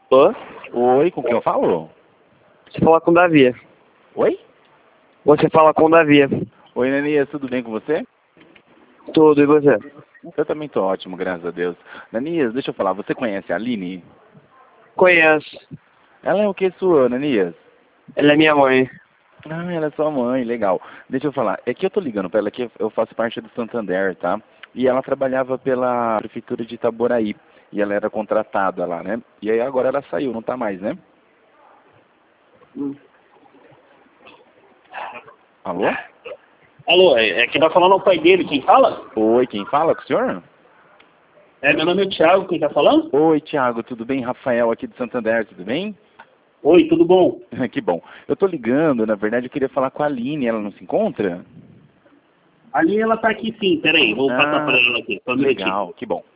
Ô? Oi, com quem eu falo? Você fala com o Davi. Oi? Você fala com o Davi. Oi, Nanias, tudo bem com você? Tudo, e você? Eu também tô ótimo, graças a Deus. Nanias, deixa eu falar, você conhece a Aline? Conheço. Ela é o que sua, Nanias? Ela é minha mãe. Ah, ela é sua mãe, legal. Deixa eu falar, é que eu tô ligando pra ela que eu faço parte do Santander, tá? E ela trabalhava pela prefeitura de Itaboraí. E ela era contratada lá, né? E aí agora ela saiu, não tá mais, né? Alô? Alô, quem tá falando é o pai dele, quem fala? Oi, quem fala com o senhor? Meu nome é o Thiago, quem tá falando? Oi, Thiago, tudo bem? Rafael aqui do Santander, tudo bem? Oi, tudo bom? Que bom. Eu tô ligando, na verdade eu queria falar com a Aline, ela não se encontra? Ali ela tá aqui sim, peraí, vou passar para ela aqui, só um minutinho. Legal, que bom.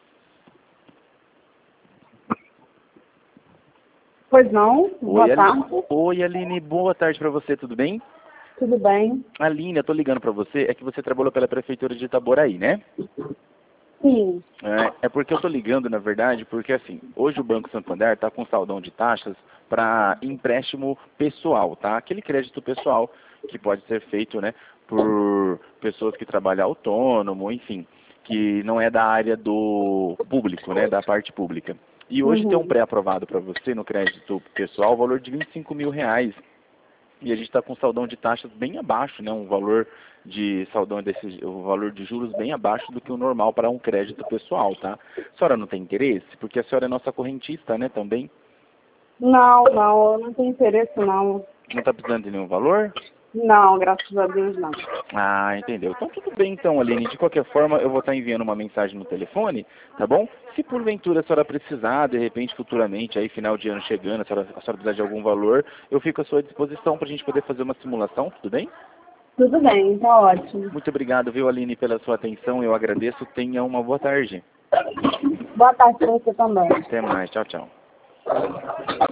Pois não, boa tarde, Oi, Aline, boa tarde pra você, tudo bem? tudo bem? Aline, eu tô ligando pra você, é que você trabalhou pela prefeitura de Itaboraí, né? Sim, É porque eu tô ligando, na verdade, porque assim, hoje o Banco Santander tá com saldão de taxas para empréstimo pessoal, tá? Aquele crédito pessoal que pode ser feito, né, por pessoas que trabalham autônomo, enfim, que não é da área do público, né, da parte pública. E hoje tem um pré-aprovado para você no crédito pessoal, o valor de R$ 25.000. E a gente está com um saldão de taxas bem abaixo, né? Um valor de saldão o valor de juros bem abaixo do que o normal para um crédito pessoal, tá? A senhora não tem interesse? Porque a senhora é nossa correntista, né, também? não, eu não tenho interesse não. Não está precisando de nenhum valor? Não, graças a Deus não. Ah, entendeu. Então tudo bem então, Aline. De qualquer forma, eu vou estar enviando uma mensagem no telefone, tá bom? Se porventura a senhora precisar, de repente, futuramente, aí final de ano chegando, a senhora precisar de algum valor, eu fico à sua disposição para a gente poder fazer uma simulação, tudo bem? Tudo bem, tá ótimo. Muito obrigado, viu, Aline, pela sua atenção. Eu agradeço. Tenha uma boa tarde. Boa tarde pra você também. Até mais. Tchau, tchau.